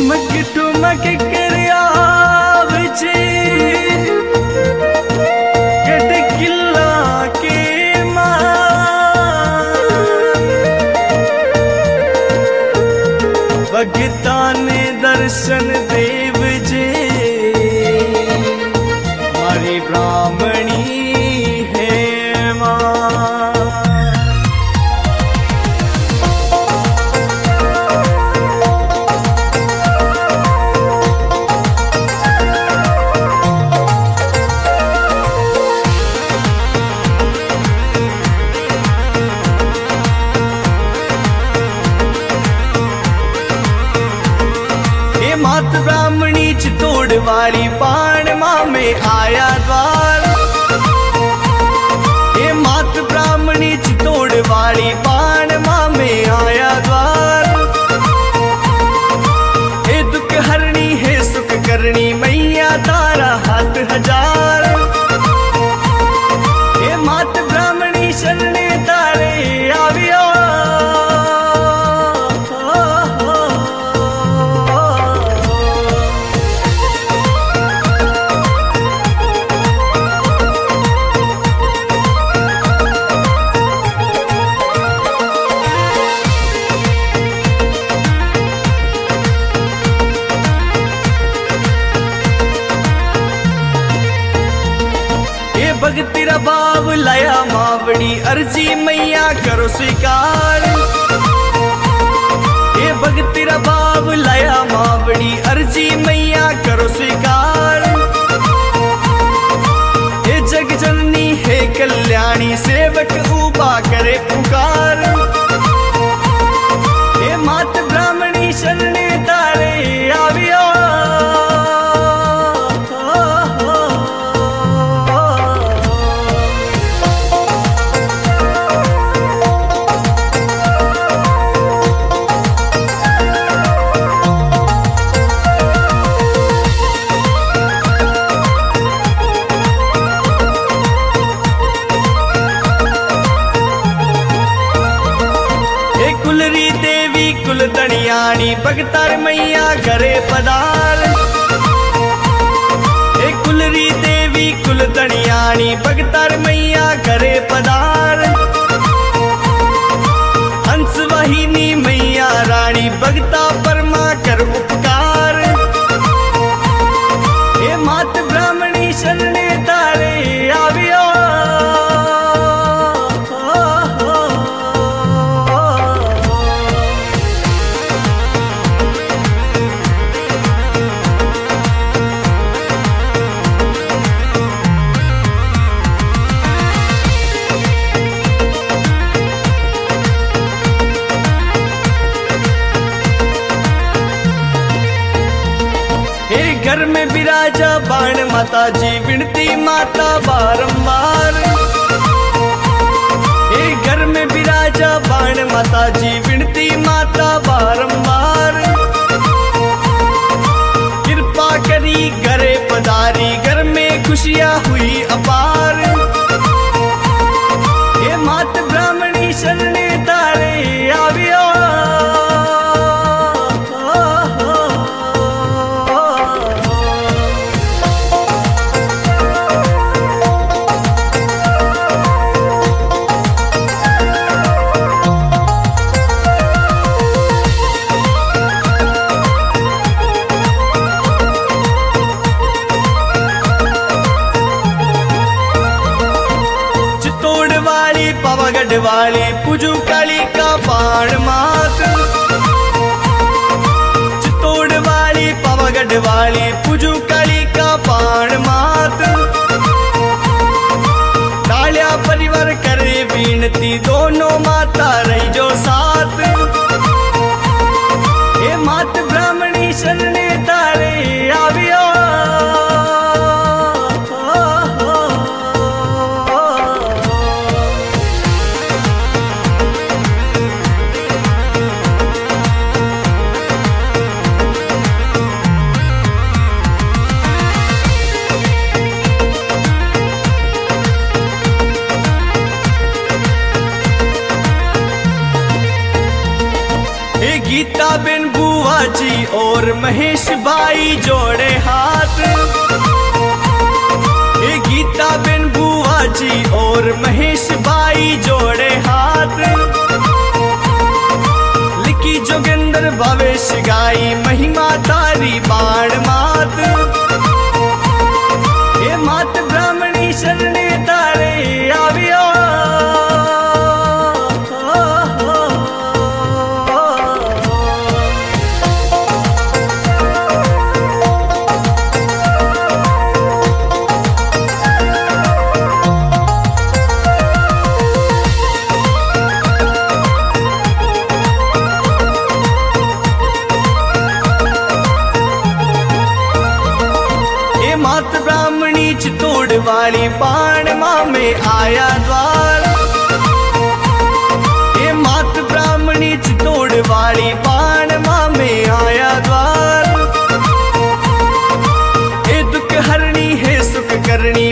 ठुमक ठुमक कर आवछे गढ़ किला के भगता ने दर्शन देव जे मारी ब्राह्मणी है मां। मात ब्राह्मणी चितौड़ वाली पाण माँ में आया द्वार। ये मात ब्राह्मणी चितौड़ वाली पाण माँ में आया द्वार। हे दुख हरणी है सुख करनी मैया तारा हाथ हजार। हे मात ब्राह्मणी शरणे तारे आवियो। भगतीरा बाब लाया मावड़ी अर्जी मैया करो स्वीकार। ये भगतीरा बाब लाया मावड़ी अर्जी मैया करो स्वीकार। ये जग जननी है कल्याणी सेवक उबा करे पुकार। ये मात ब्राह्मणी शरणे तारे आवियो। कुलरी देवी कुल दणियाणी भगतार मैया घरे पधार। हे कुलरी देवी कुल दणियाणी भगतार मैया घरे पधार। हंस वाहिनी मैया रानी भगता परमा कर उपकार। हे मात ब्राह्मणी शरणे तारे आवियो। घर में विराजा बाण माता जी विनती माता बारंबार। घर में विराजा बाण माता जी विनती माता बारंबार। कृपा करी घरे पधारी घर में खुशियां हुई अपार। ये मात ब्राह्मणी शरणे तारे आवियो। पावागढ़ वाली पूजू काली का बाण मात। चितौड़ वाली पावागढ़ वाली पूजू काली का बाण मात। डालिया परिवार करे विनती दोनों माता रही जो साथ। ये मात ब्राह्मणी शरणे तारे आवियो। गीता बिन बुआ जी और महेश भाई जोड़े हाथ। ये गीता बिन बुआ जी और महेश भाई जोड़े हाथ। लिखी जोगिंदर भवेश गाई महिमा तारी बाण मात। ये मात ब्राह्मणी शरणे तारे आवियो। मात ब्राह्मणी चितोड़ वाली बाण माँ में आया द्वार। ये मात ब्राह्मणी चितोड़ वाली बाण माँ में आया द्वार। ये दुख हरणी है सुख करनी